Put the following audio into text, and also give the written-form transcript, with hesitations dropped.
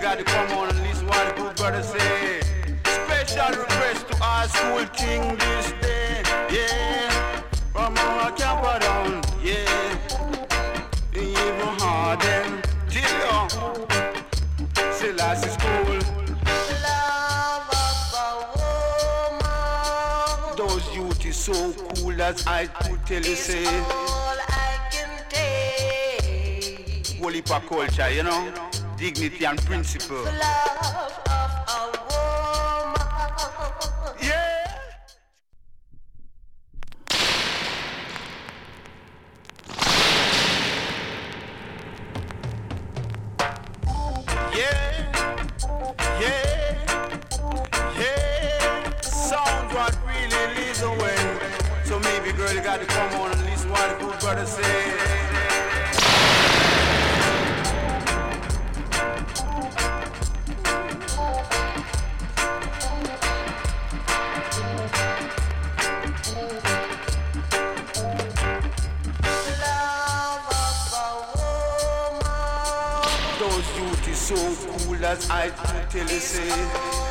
got to come on and listen what the good brother say. Special request to our school king this day, yeah. From our camper down, yeah. Even harder, till you. Selassie School. Love of a woman. Those youth is so cool as I could tell you say. All I can take. Holy pa culture, you know. Dignity and principle. The love of a woman. Yeah. Sound what really leads the way. So maybe girl you got to come on and listen what the good brother say. So cool as I could tell you say.